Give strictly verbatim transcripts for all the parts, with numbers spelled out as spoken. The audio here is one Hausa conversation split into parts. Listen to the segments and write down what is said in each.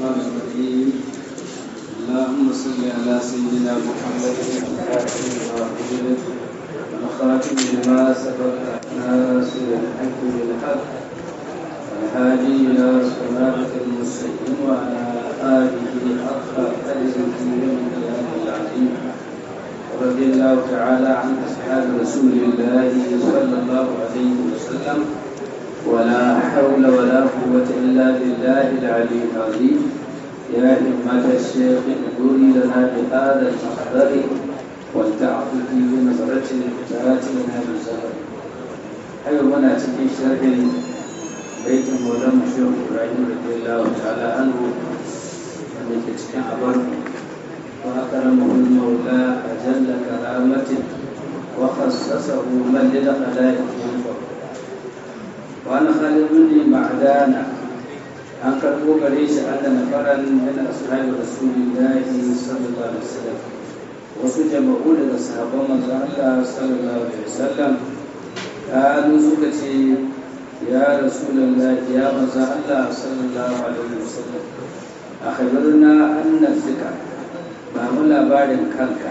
الرحمن الرحيم اللهم صل على سيدنا محمد الخاتم لما أغلق والخاتم لما سبق ناصر الحق بالحق والهادي إلى صراطك المستقيم وعلى آله حق قدره والمقدار العظيم رضي الله تعالى عن أصحاب رسول الله صلى الله عليه وسلم ولا حول ولا قوة إلا بالله العلي العظيم يا همة الشيخ اغفري لنا بهذا المحضر ولتعطف بنظرة الفتاة لنا بالزهر أيوة منا تكي شرح بيت مولانا الشيخ إبراهيم رضي الله تعالى عنه من كتاب عبر وأكرمه المولى أجل كرامته وخصصه من للخلائق ينفع وأنا خالد بن معدان أن كتبوا قريش أن نفرا من أصحاب رسول الله صلى الله عليه وسلم وسجمعوا لأصحاب الله صلى الله عليه وسلم قالوا سكتي يا رسول الله يا مزا الله صلى الله عليه وسلم أخبرنا أن نفسك ما ملا بارد كنك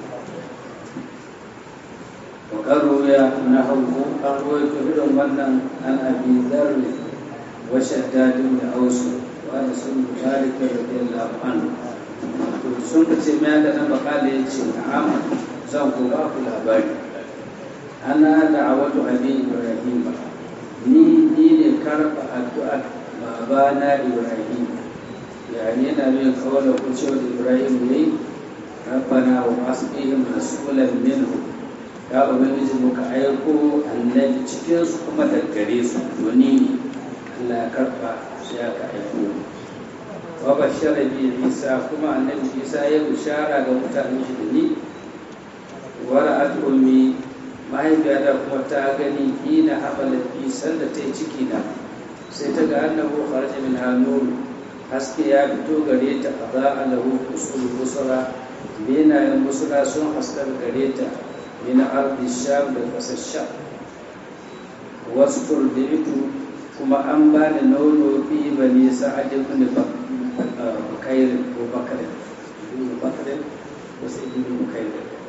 وقالوا يا نحوه قالوا يكبرون من عن أبي ذر وشداد بن أوس وأنا سن ذلك رضي الله عنه sun ka ce mai da nan bakala ya ce na'am zan ku ba ku labari ana da'awatu abi ibrahim ni ni ne karba addu'a babana ibrahim yani yana mai kawala ku ce wa ibrahim ne rabbana wa asbihim rasulan minhu ya ubangiji muka aiko annabi cikin su kuma daggare su wani Allah ya karba sai aka aiko wa bashara bi isa kuma annabi isa ya bishara ga mutanen shi da ni wa ra'at ummi mahaifiyata kuma ta gani ina hamalat bi sanda ta yi ciki na sai ta ga annabi kharaja min hanur haske ya fito gare ta qada lahu usul busra bina yan busra sun haskar gare ta min ardi sham da kasar sham wasu turbitu kuma an bani nono fi bani sa'ad ibn bukair ko bakar ibn bakar ko sai ibn bukair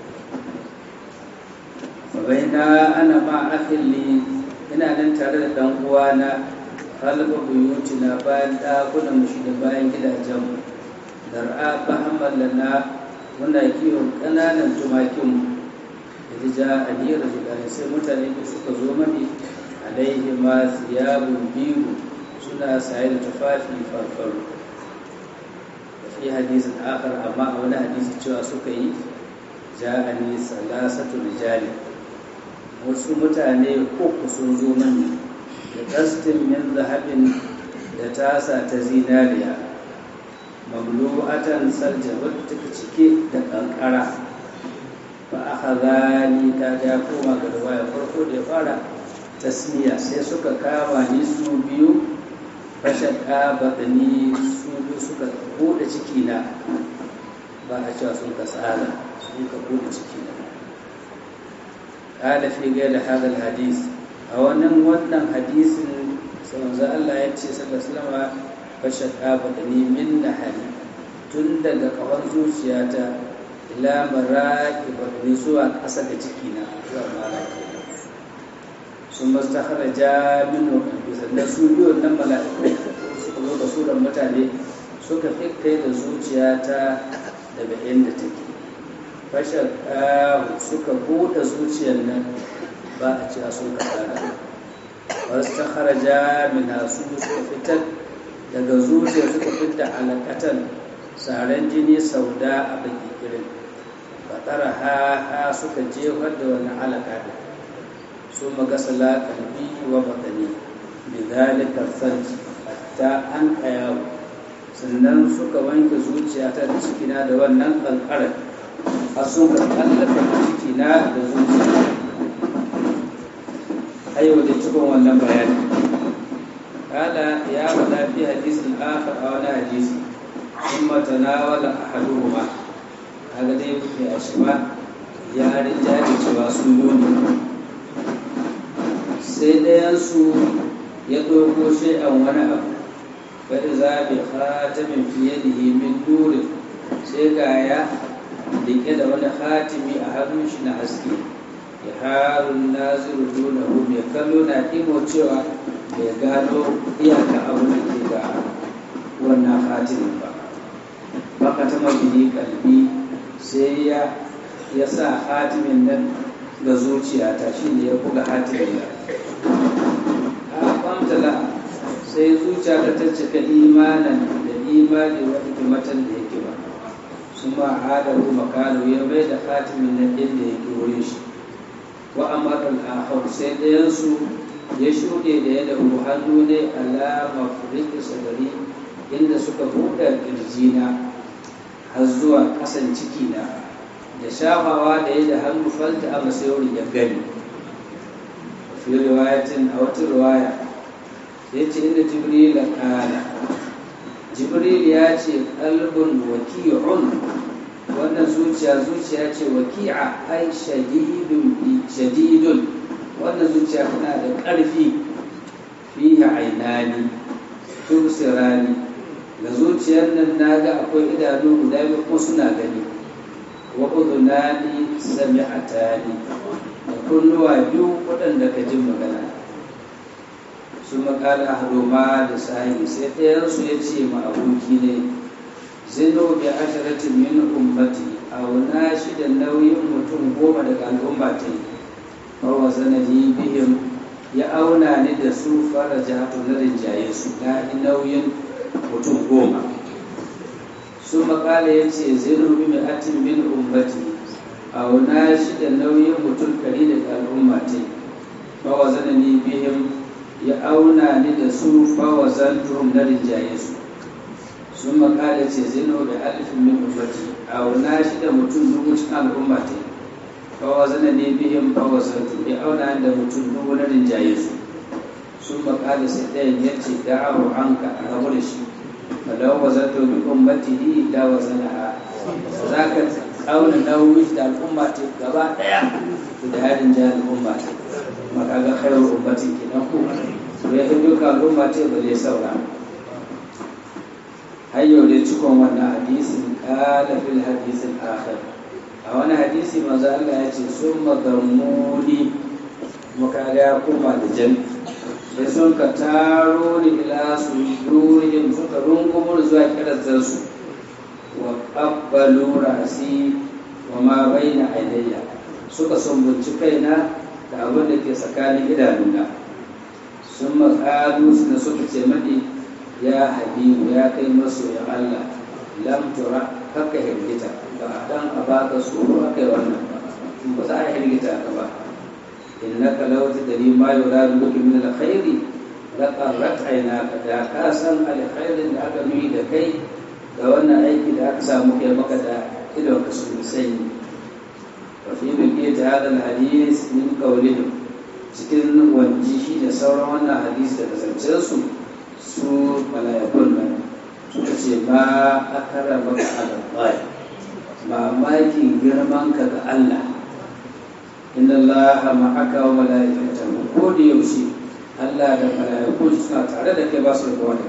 baina ana ma akhili ina nan tare da dan uwana halba buyuti na bayan dakunan mu da bayan gidajen mu dar'a bahamman lana muna kiwon kananan tumakin mu da ja ali rajulani sai mutane suka zo mani alaihi ma thiyabun biyu suna saye da tufafi farfaru fi hadisin akhar amma a wani hadisi cewa suka yi ja'ani salasatu rijali wasu mutane uku sun zo mani da kastin min zahabin da tasa ta zinariya mamlu'atan salja wadda take cike da kankara fa akhadhani ta ga koma ga riwaya farko da ya fara tasmiya sai suka kama ni su biyu fashaka badani su biyu suka bude ciki na ba a cewa sun kasala suka bude ciki na kada fi ga da hadal hadis a wannan wannan hadisin sai manzo Allah ya ce sallallahu alaihi wasallam fashaka badani min nahari tun daga kawar zuciyata ila maraqi badani zuwa ƙasa da ciki na zuwa maraqi sun mastakharaja minhu sannan su biyu nan mala'iku suka zo da suran mutane suka fikkai da zuciyata daga inda take fashaka suka buɗe zuciyar nan ba a cewa sun kasara mastakharaja minha su suka fitar daga zuciyar suka fitar alaƙatan saren jini sauda a baki kirin fatara ha suka jefar da wannan alaƙa ثم غسل قلبي وبطني بذلك الثلج حتى أنقياه sannan suka wanke zuciyata da cikina da wannan kankarar a suka tsallaka cikina da zuciya ayo da cikin wannan bayani kala ya wada fi hadisin akhar a wani hadisi kuma tanawala ahaduhuma kaga dai fi ashma ya rinja da cewa sun nuni sai ɗayansu ya ɗauko shai'an wani abu fa iza bi khatamin fi yadihi min nurin sai ga ya dike da wani khatimi a hannun shi na haske ya harun naziru dunahu mai kallo na imo cewa bai gano iyaka abu da ke ga wannan khatimin ba baka ta mabini kalbi sai ya ya sa khatimin nan ga zuciyata shi ne ya buga khatimin nan a kwamtala sai zuciya ta cika imanan da imani wa hikimatan da yake ba sun ma adahu makano ya mai da khatimin nan inda yake wurin shi wa amaran akhar sai ɗayansu ya shuɗe da ya da hannu ne ala mafriqi sadari inda suka buɗe ƙirjina har zuwa ƙasan ciki na da shafawa da ya da hannu falta a masayorin ya gani fi riwayatin a wata riwaya ya ce inda jibril kana jibril ya ce qalbun waki'un wannan zuciya zuciya ce waki'a ai shadidun shadidun wannan zuciya tana da ƙarfi fiha ainani tubsirani ga zuciyar nan naga akwai idanu guda biyu kuma suna gani wa udunani sami'atani da kunnuwa biyu waɗanda ka jin magana su makala haroma da sahibi sai ɗayansu ya ce ma aboki ne zino bi asharatin min ummati auna shi da nauyin mutum goma daga al'umma ta yi wa sanadi bihim ya auna ni da su fara jihatu na rinjaye su na nauyin mutum goma su makala ya ce zino bi mi'atin min ummati auna shi da nauyin mutum kari daga al'umma ta yi wa sanadi bihim ya auna ni da su fawa zantuhum na rinjaye su sun makala ce zino da alifin min ummati a wana shi da mutum dubu cikin al'umma ta fawa zana ne bihin fawa zantu ya auna da mutum dubu na rinjaye su sun makala sai ɗayan ya ce da'ahu an ka a rabu da shi falau wa zantu bi ummatihi da wa zana a za ka auna nauyi da al'umma ta gaba ɗaya da yarin jihar al'umma ta makaga khairu ummatin kenan ku ya fi duka al'umma ce ba zai saura har yau dai cikon wannan hadisin kala fil hadisin akhir a wani hadisi manzo Allah ya ce sun magammuni muka ga ya koma da jan sai sun ka taro ni ila su durihim suka rungumur zuwa kirazar su wa qabbalu rasi wa ma baina aidayya suka sumbunci kaina da abin da ke tsakanin idanuna sun maƙalu da suka ce maɗi ya habibu ya kai masoyin Allah lamtura kakka hirgita ba a dan a baka tsoro aka yi wannan ba ba za a hirgita ka ba in na kalauta da ni ma yau da duka min alkhairi la qarrat aynaka da ka san alkhairin da aka nuni da kai ga wannan aiki da aka samu kai maka da idon ka sun sanyi wafi bilge ta hada hadis min kaulihim cikin wanji shi da sauran wannan hadis da kasancensu su malayakun nan suka ce ma akara maka alaɓai mamakin girman ka ga Allah inda Allah ma'aka wa malayakatan ko da yaushe Allah da malayakun suna tare da kai ba su da wani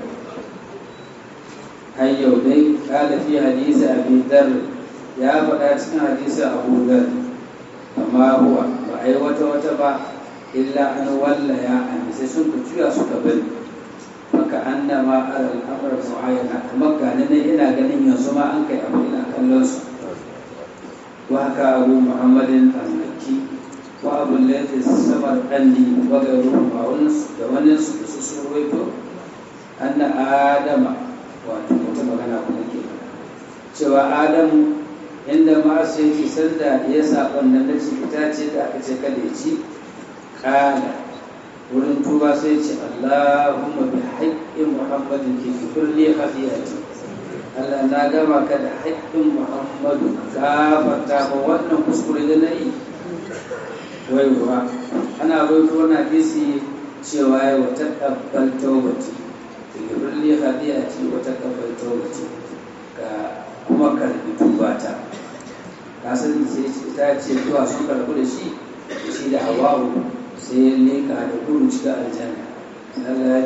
har yau dai kala fi hadisi abi dar ya faɗa cikin hadisi abu dar amma huwa ba a yi wata wata ba illa an wallaya an sai sun ka juya suka bari maka an da ma ala al'amuran mu'ayyana kamar gane ne ina ganin yanzu ma an kai abu ina kallon su wa haka abu muhammadin al-makki wa abu laifin samar ɗanni wa gairu da wani su da su sun ruwaito an na adama wato wata magana kuma ke cewa adamu inda masu yake sanda ya saɓon nan na ita ce da aka ce kada ya ci ƙala wurin tuba sai ce Allahumma bi haƙƙin Muhammadin ke kulli khafiyati Allah na gama ka da haƙƙin Muhammadu gafarta ba wannan kuskure da na yi wai ruwa ana roƙo wannan hadisi cewa ya wata ƙabbal tawbati kulli khafiyati wata ƙabbal tawbati ka kuma karbi tubata ka sani sai ta ce zuwa sun karbu da shi shi da Hawwa'u sai ya leka da gudu cikin aljanna Allah ya ce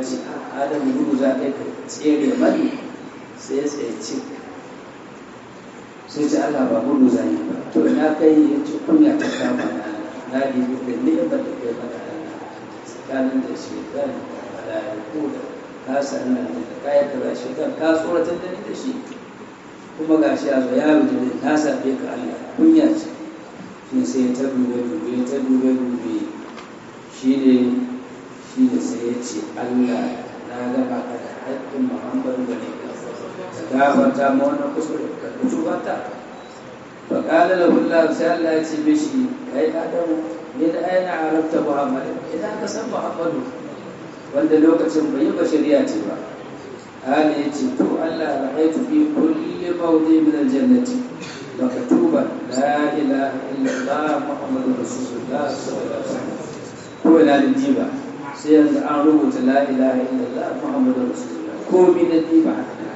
adamu gudu za ka tsere mani sai ya tsaye cik sai ce Allah ba gudu za yi ba to na kai ya ce kunya ta kama na na dibi da ni'imar da kai maka tsakanin da shi kan mala'iku da ka sannan da kayan kaza shi kan ka tsoratar da ni da shi kuma ga shi a zo ya rubuta ne na sabe ka Allah kunya ce shi sai ta dube dube ta dube dube shi ne shi ne sai ya ce Allah na gaba ka da haƙƙin Muhammadu da ne ka gafarta ma wannan kuskure ka tubata fa qala lahu Allah sai Allah ya ce mishi kai Adamu ne da aina arabta Muhammadu idan ka san Muhammadu wanda lokacin bai yi bashariya ce ba hali ya ce to Allah ra'aytu fi kulli mawdi min aljannati maktuban la ilaha illa Allah Muhammadur Rasulullah sallallahu alaihi wasallam ko ina da diba sai yanzu an rubuta la ilaha illa Allah Muhammadur Rasulullah ko bi da diba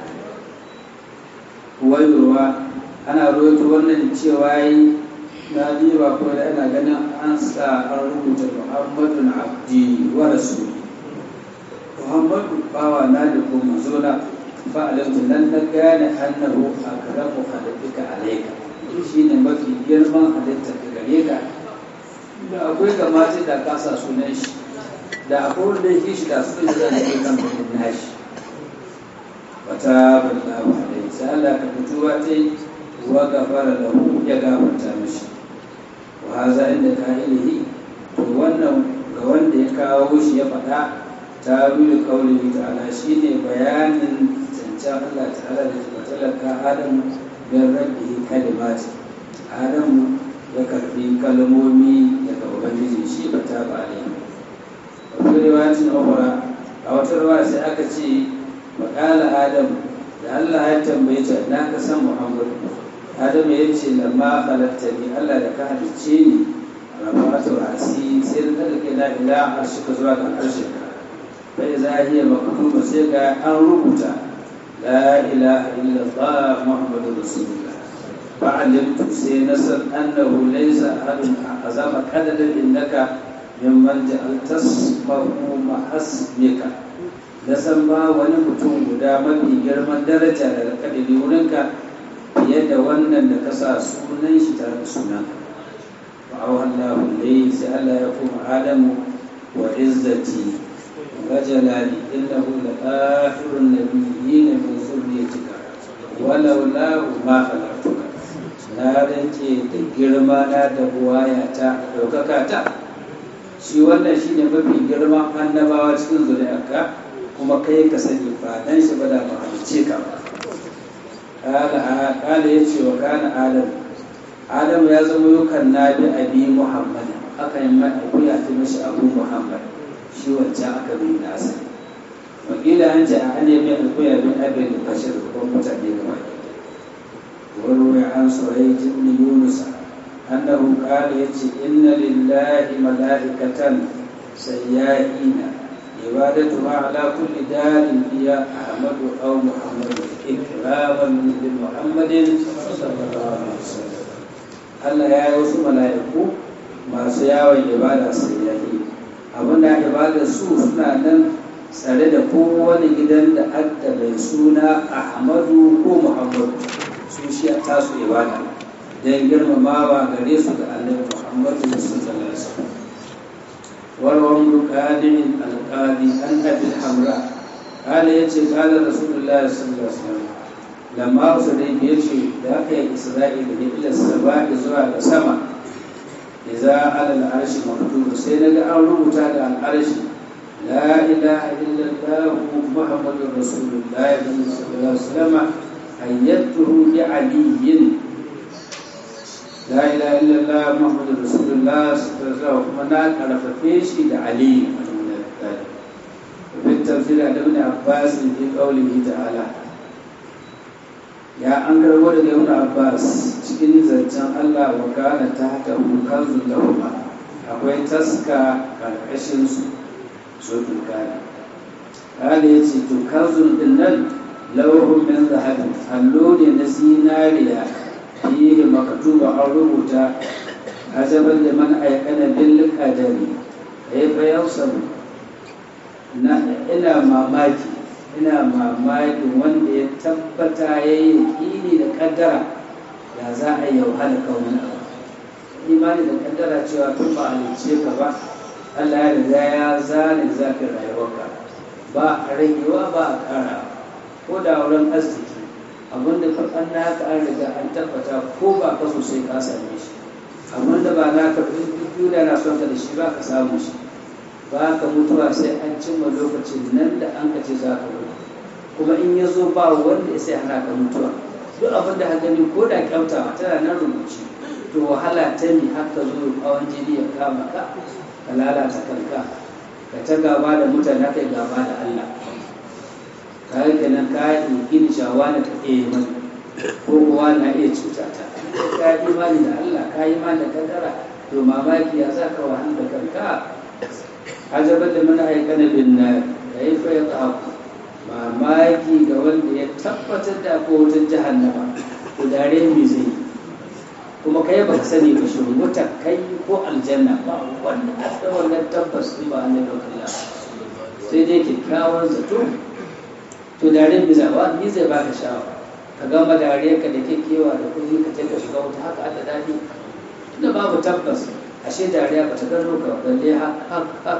wayarwa ana roto wannan cewa yi na diba ko da ana ganin an sa an rubuta Muhammadun abdi wa rasuli Muhammadu bawa na da kuma zona fa'alamtu nan na gane annahu akramu halittuka alayka shi ne mafi girman halitta ka gare ka da akwai ga mata da kasa sunan shi da akwai wanda yake shi da sunan shi da ke kan bakin nashi wata ballahu alayhi sai Allah ka fituwa ta yi wa gafara lahu ya gafarta mishi wa haza inda ka'ilihi to wannan ga wanda ya kawo shi ya faɗa tawilu qawlihi ta'ala shine bayanin zancen Allah ta'ala da ke talaka Adamu bin rabbihi kalimati Adamu ya karbi kalmomi daga ubangiji shi ba ta ba ne a riwayatin ukhra a wata riwaya sai aka ce maqala Adamu da Allah ya tambaye ta na ka san Muhammad Adamu ya ce lamma khalaqtani Allah da ka halicce ni rafa'atu ra'si sai da kake la ilaha arshika zuwa ga arshika bai zahiya maktuba sai ga an rubuta la ilaha illallah muhammadur rasulullah fa'alimtu sai nasan annahu laysa ahadun azama qadadan innaka mimman ja'altasmahu mahasmika nasan ba wani mutum guda mafi girman daraja daga kadari wurinka fiye da wannan da ka sa sunan shi tare da sunan fa'awallahu ilayhi sai Allah ya kuma Adamu wa izzati وجلالي إنه لآخر النبيين من ذريتك ولولاه ما خلقتك na rance da girma na da buwayata ɗaukaka ta shi wannan shi ne mafi girman annabawa cikin zuri'arka kuma kai ka sani ba dan shi ba da mahalicce ka ba kala ya ce wa kana adam adam ya zama yukan nabi abi muhammad aka yi mai akuya ta mashi abu muhammad shi wancan aka bi na asali wakila an ce a hanyar mai alkuya bin abin da bashir ko mutane gaba warwai an sorai jibni yunusa annahu qala yace inna lillahi mala'ikatan sayyahina ibadatu ala kulli darin biya ahmadu aw muhammadu ikraman li muhammadin sallallahu alaihi wasallam Allah ya yi wasu mala'iku masu yawon ibada sayyahi abinda ibadar su suna nan tsare da kowane gidan da adda mai suna ahmadu ko muhammadu su shi a tasu ibada don girmamawa gare su ga annabi muhammadu sallallahu alaihi wasallam warwan dukkanin alƙali an abin hamra kala ya ce kala rasulullah sallallahu alaihi wasallam lamma wasu da ya ce da aka yi isra'ila da ila saba'i zuwa ga sama إذا على العرش مكتوب سيدنا أو رمتا على العرش لا إله إلا الله محمد رسول الله صلى الله عليه وسلم أيدته بعلي لا إله إلا الله محمد رسول الله صلى الله عليه وسلم ومنات على ففيشي لعلي وفي التفسير عن ابن عباس في قوله تعالى ya an karbo daga ibn Abbas cikin zancen Allah wa kana tahta kanzun lahuma akwai taska karkashin su so tukani kale yace to kanzun din nan lawhum min zahab allo ne na zinariya fihi maktuba an rubuta ajaban liman ayqana bil qadari ay fa yawsam na ina mamaki ina mamakin wanda ya tabbata ya yi yaƙini da ƙaddara ya za a yi wahala kan wani abu imani da ƙaddara cewa tun ba a halice ka ba Allah ya riga ya zane zafin rayuwarka ba a ragewa ba a ƙara ko da wurin arziki abinda ka an naka an riga an tabbata ko ba ka sosai ka same shi abinda ba naka duk da na son ka da shi ba ka samu shi ba ka mutuwa sai an cimma lokacin nan da an ka ce za ka mutu kuma in ya zo ba wanda ya sai hana ka mutuwa duk abin da gani ko da kyautawa tana nan rubuci to wahala ta ne haka zo hawan jini ya kama ka ka lalata kanka ka ta gaba da mutane kai gaba da Allah ka yi kenan ka yi gini shawa na ka iya mani ko kowa na iya cuta ta ka yi imani da Allah ka yi imani da kaddara to mamaki ya za ka wahala da kanka ajabar da mana aikana bin na da ya fa ya haku mamaki ga wanda ya tabbatar da ko wata jahannama to dare me zai kuma kai ba ka sani ba shi wuta kai ko aljanna ba wanda aka wannan tabbas din ba annabi Allah sai dai kikkiawar zato to dare me zai ba ni zai baka shawara ka gama dare ka da kekewa da kuɗi ka take shiga wuta haka Allah dadi tunda babu tabbas ashe dariya ba ta gano ka balle ha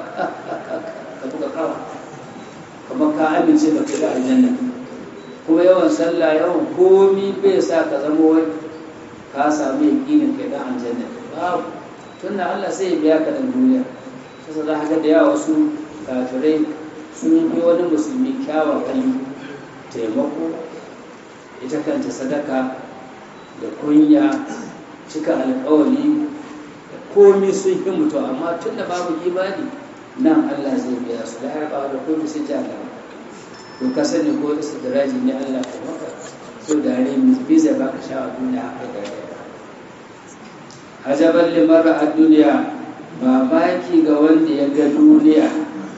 ka buga kawa kamar ka amince ba ka ga aljanna kuma yawan sallah yawan komi bai sa ka zama wai ka samu yakinin kai dan aljanna babu tunda Allah sai ya biya ka da duniya sai za ka ga da yawa wasu kafirai sun yi wani musulmi kyawawan hali taimako ita kanta sadaka da kunya cika alƙawari komi sun yi mutu amma tun da babu imani nan Allah zai biya su da harba da komi sun jana to ka sani ko istidraji ne Allah ka maka so da rai bi zai baka sha a duniya haka da rai hajaban limar a duniya mamaki ga wanda ya ga duniya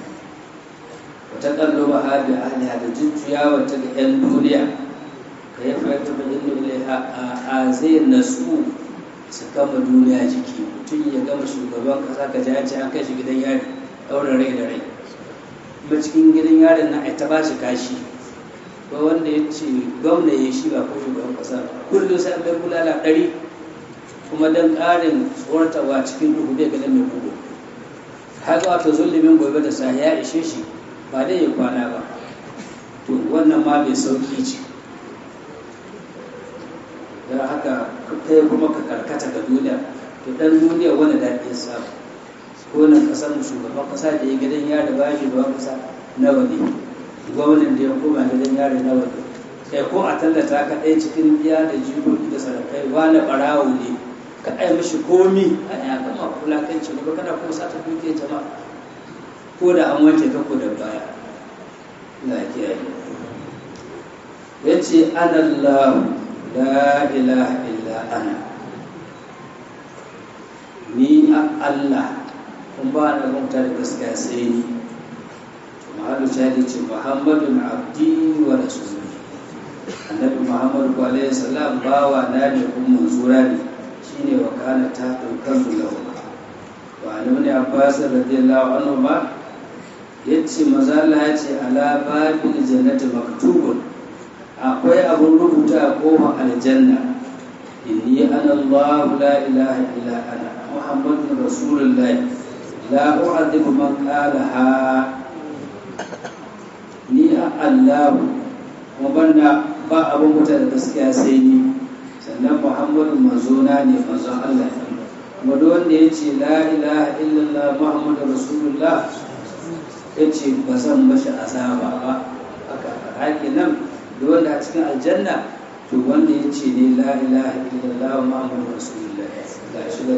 wata kallo ba haɗe ahliya da jujjuyawa ta ga 'yan duniya ka yi fahimta ba inda ilaiha a zai nasu su kama duniya jiki mutum ya gama shugaban kasa ka ji ce an kai shi gidan yari ɗaurin rai da rai kuma cikin gidan yarin na ta ba shi kashi ko wanda ya ce gwamna ya shi ba ko shugaban kasa kullum sai an bai bulala ɗari kuma don ƙarin tsoratawa cikin duhu bai ganin mai kudu haka wato zulumin gobe da sa ya ishe shi ba dai ya kwana ba to wannan ma bai sauki ce don haka kai kuma ka karkata ga duniya to dan duniya wani daɗin samu ko na ƙasar shugaban ƙasa da ya gidan yari ba shugaban ƙasa nawa ne gwamnan da ya koma gidan yari nawa ne kai ko a tallata ka ɗaya cikin biya da jikoki da sarakai wani ɓarawo ne ka ɗaya mashi komi a ya gama wulakanci ba kana kuma sata duke jama'a ko da an wanke ka ko da baya na kiyaye ya ce anallahu la ilaha illa ana ni a Allah kun ba da bauta da gaskiya sai ni mahallu shahidi ce muhammadun abdi wa rasuluhu annabi muhammadu alaihi salam bawa na ne kuma manzura ne shine wa kana ta dukkan lahu wa annabi abbas radiyallahu anhu ma yace maza Allah yace ala babil jannati maktubun akwai abun rubuta a kofar aljanna inni ana Allah la ilaha illa ana muhammadun rasulullah la u'adhibu man qalaha ni Allah kuma banda ba abun mutu da gaskiya sai ni sannan muhammadun manzona ne manzon Allah kuma duk wanda yace la ilaha illallah muhammadur rasulullah yace ba zan mashi azaba ba haka haka nan da wanda a cikin aljanna to wanda ya ce ne la ilaha illallah muhammadu rasulullah ga shi da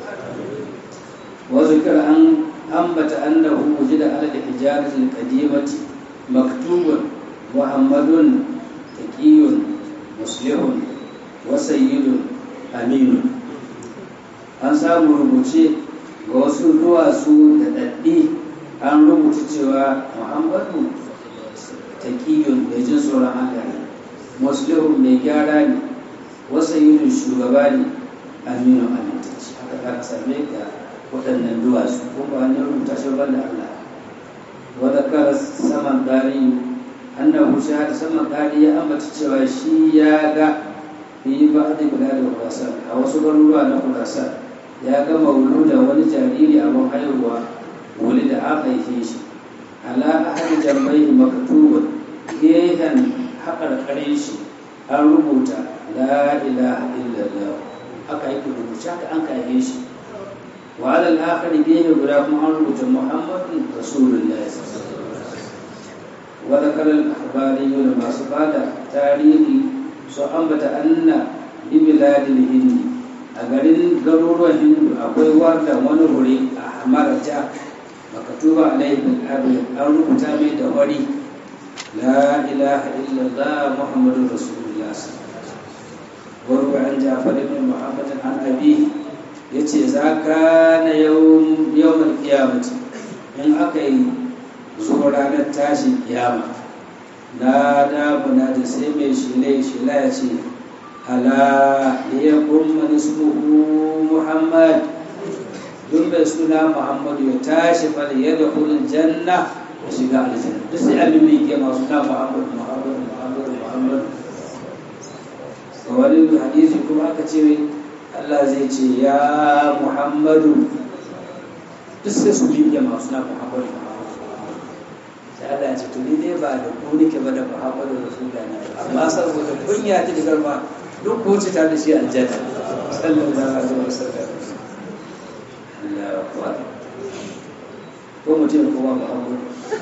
wa zikr an ambata annahu wujida ala al-hijarati al-qadimati maktubun muhammadun taqiyun muslihun wa sayyidun aminun an samu rubuce ga wasu duwatsu da daddi an rubuta cewa muhammadu taqiyun mai jin tsoron Allah ne muslihun mai gyara ne wasa yin shugaba ne aminu amintacci haka za ka same ga waɗannan duwatsu ko ba hanyar rubuta shi ban da Allah وذكر السمنقاري أنه شهد السمنقاري أما تشوى شياغا في بعض بلاد خراسان أو سبروا أن خراسان ياغا مولودا ولجاريري أبو حيوة ولد آخي فيش على أحد جنبيه مكتوبا جيها حقر قريش الربوتا لا إله إلا الله أكا يكون ربوتا أنك يهيش وعلى الآخر جيه غلام الربوتا محمد رسول الله صلى الله عليه وسلم وذكر الأخباريون ما سباد تاريخي سأنبت أن ببلاد الهند أقرن ضرور الهند أقوي ورد ونهري أحمر جاء مكتوب عليه بالأبيض الربوتا من دوري لا إله إلا الله محمد رسول الله صلى الله عليه وسلم وروى عن جعفر بن محمد عن أبيه يتي إذا كان يوم يوم القيامة إن أكي زوران التاشي القيامة نادى منادي سيمي شلي شلا يتي ألا ليقوم من اسمه محمد دون بسنا محمد يتاشي فليدخل الجنة وشجاع الجنة بس أمي كما سنا محمد محمد محمد محمد وولي الحديث كما كتير Allah zai ce ya Muhammadu duk sai su bibiya masu na Muhammadu sai Allah ya ce to ni dai ba da ku nake ba da Muhammadu Rasulullahi amma saboda kunya ta digar ma duk ko ce ta da shi aljanna sallallahu alaihi wasallam Allah akbar ko mutum ko ba Muhammadu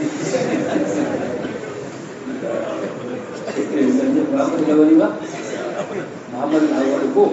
Muhammadu da wani ba Muhammadu al-awwal ko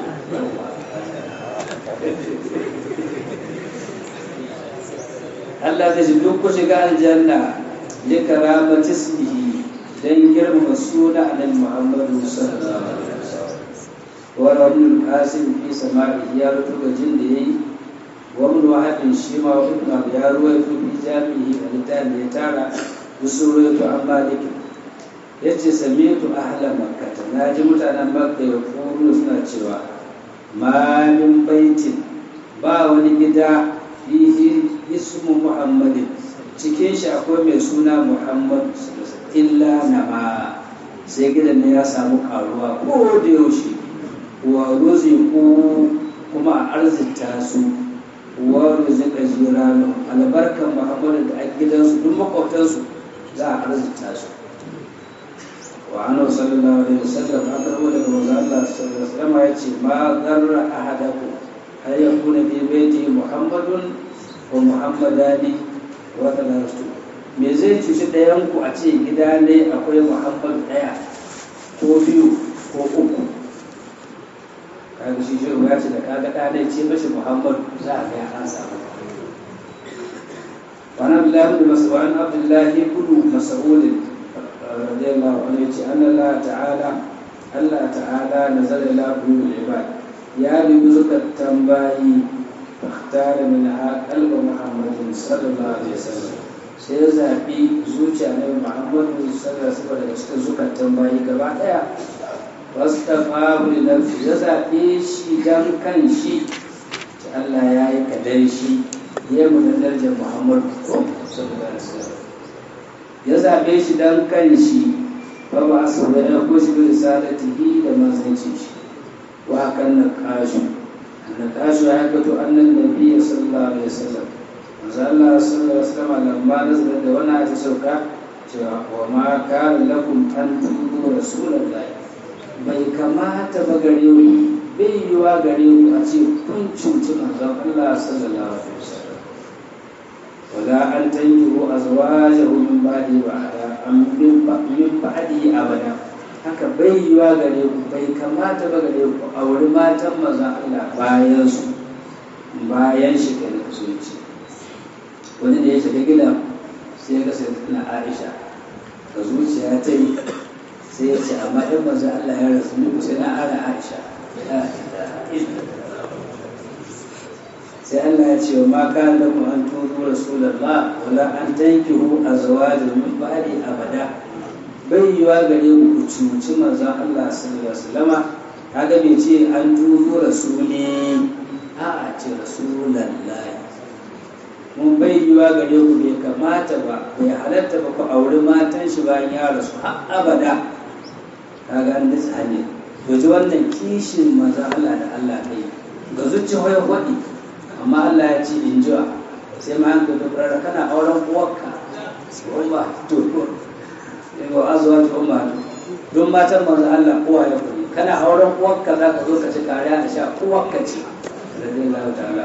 Allah zai ji duk ku shiga aljanna li karamati ismihi dan girmama suna annabi Muhammadu sallallahu alaihi wasallam wa rabbul qasim fi sama'i ya rubuta jin da yayi wa mun wahadin shi ma wa ibn ya ruwaito fi jami'i al-tan ya tara usuratu amalik yace sami'tu ahla makkah naji mutanen makka ya kuru suna cewa ma min baitin ba wani gida fihi ismu muhammadin cikin shi akwai mai suna muhammad illa nama sai gidan ne ya samu karuwa ko da yaushe wa ruziku kuma a arzita su wa ruzika jiranu albarkan muhammadu da a gidansu duk makwabtansu za a arzita su wa annabi sallallahu alaihi wasallam an karbo daga manzo Allah sallallahu alaihi wasallam ya ce ma darra ahadakum ay yakuna bi baiti muhammadun wa muhammadani wa talatu me zai cuci dayan ku a ce gida ne akwai muhammad daya ko biyu ko uku kaga shi shi ya ce da kaga da ne ce mashi muhammad za a ga an samu wa abdullahi bin mas'ud abdullahi ibn mas'ud radiyallahu anhu yace Allah ta'ala Allah ta'ala nazala ila qulubil ibad ya ribu zakatan bayi fakhtara minha qalb muhammadin sallallahu alaihi wasallam sai ya zabi zuciya na muhammadu sallallahu alaihi wasallam daga cikin zakatan bayi gaba daya wastafahu li nafsi ya zabi shi dan kan shi Allah ya yi kadan shi ya mu da darajar muhammadu sallallahu alaihi wasallam ya zaɓe shi don kan shi ba ba su da ya kushi da risalatihi da manzanci shi wa kan na kashu na kashu ya gato annan nabi sallallahu alaihi wasallam manzo Allah sallallahu alaihi wasallam lamma nazara da wani ayat sauka cewa wa ma kana lakum an tudu rasulullahi bai kamata ba gare ku bai yiwa gare ku a ce kun cuci manzon Allah sallallahu alaihi wasallam ولا أن تنكروا أزواجه من بعده بعدا أم من بعده أبدا haka bai yiwa gare ku bai kamata ba gare ku auri matan manzon Allah bayan su bayan shi kenan su ce wani da ya shiga gida sai ya sai na Aisha da zuciya ta yi sai ya ce amma in manzon Allah ya rasu ni ku sai na ara Aisha sai Allah ya ce wa ma kana lakum an tuzu rasulullah wala an tankihu azwajan min ba'di abada bai yiwa gare ku cuci manzon Allah sallallahu alaihi wasallama kaga bai ce an tuzu rasuli a a ce rasulullahi mun bai yiwa gare ku bai kamata ba bai halatta ba ku auri matan shi bayan ya rasu har abada kaga an dasa hanyar to ji wannan kishin manzo Allah da Allah kai ga zuci hoya wadi amma Allah ya ce in jiwa sai ma an ka dubara kana auren uwarka umma to ko azwa to umma don matan manzo Allah kowa ya kudi kana auren uwarka za ka zo ka ci kariya da sha uwarka ce radiyallahu ta'ala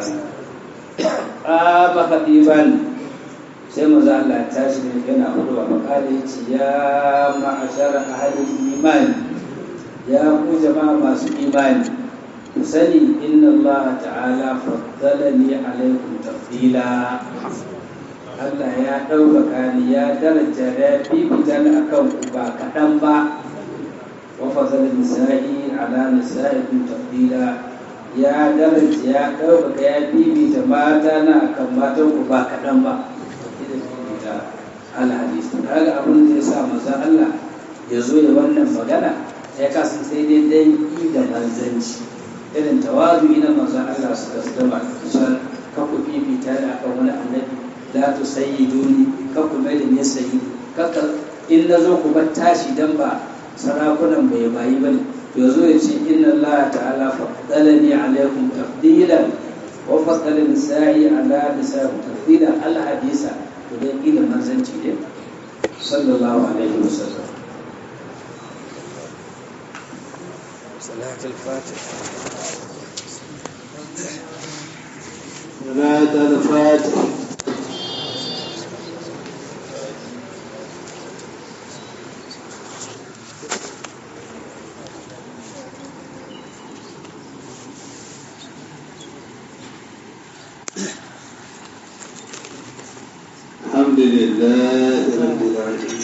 a makadiban sai manzo Allah ya tashi ne yana hudu ba makali ce ya ma'ashara ahlul iman ya ku jama'a masu imani ku sani inna Allah ta'ala faddalani alaikum tafdila Allah ya ɗaukaka ni ya daraja da fifita ni akan ku ba kaɗan ba wa fadala nisa'i ala nisa'ikum tafdila ya daraja ya ɗaukaka ya fifita mata na akan matan ku ba kaɗan ba ida fifita al-hadis kaga abin da ya sa manzon Allah ya zo ya wannan magana ya kasan sai dai dai da manzanci irin tawazu ina manzon Allah suka zama kusan ka ku fifita da akan wani annabi la tu sayyiduni ka ku mai da ne sayyidi kaka in nazo ku bar tashi dan ba sarakunan bai bayi bane to yazo ya ce inna Allah ta'ala faddalani alaikum tafdilan wa faddala nisa'i ala nisa'i tafdilan al hadisa to dai ila manzanci ne sallallahu alaihi wasallam صلاة الفاتحة صلاة الفاتحة الحمد لله رب العالمين.